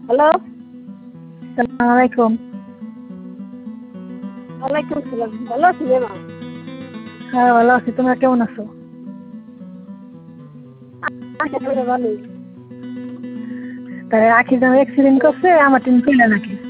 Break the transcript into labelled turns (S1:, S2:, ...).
S1: Hello,
S2: সালাম আলাইকুম।
S1: ওয়ালাইকুম সালাম। ভালো আছি মা?
S2: হ্যাঁ ভালো আছি, তোমরা কেমন আছো?
S1: ভালোই।
S2: তাই আখি যখন অ্যাক্সিডেন্ট করছে আমার টিম ছিল নাকি?